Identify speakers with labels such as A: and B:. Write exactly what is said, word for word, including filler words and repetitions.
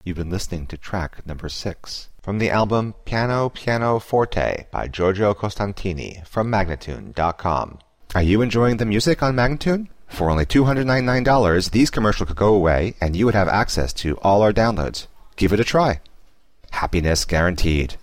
A: You've been listening to track number six from the album Piano Piano Forte by Giorgio Costantini from Magnatune dot com. Are you enjoying the music on Magnatune? For only two hundred ninety-nine dollars, these commercials could go away and you would have access to all our downloads. Give it a try. Happiness guaranteed.